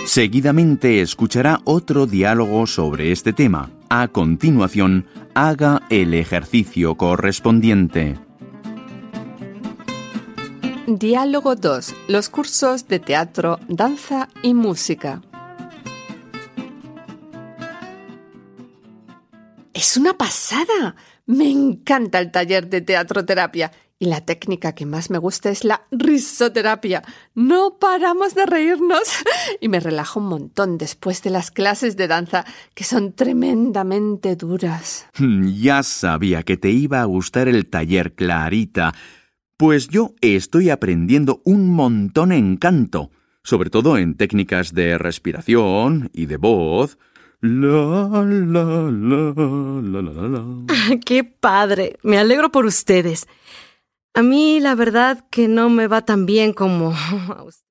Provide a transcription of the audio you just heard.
Seguidamente escuchará otro diálogo sobre este tema. A continuación, haga el ejercicio correspondiente. Diálogo 2. Los cursos de teatro, danza y música. ¡Es una pasada! Me encanta el taller de teatroterapia y la técnica que más me gusta es la risoterapia. No paramos de reírnos y me relajo un montón después de las clases de danza, que son tremendamente duras. Ya sabía que te iba a gustar el taller, Clarita. Pues yo estoy aprendiendo un montón en canto, sobre todo en técnicas de respiración y de voz. La, la, la, la, la, la. ¡Qué padre! Me alegro por ustedes. A mí, la verdad, que no me va tan bien como a usted.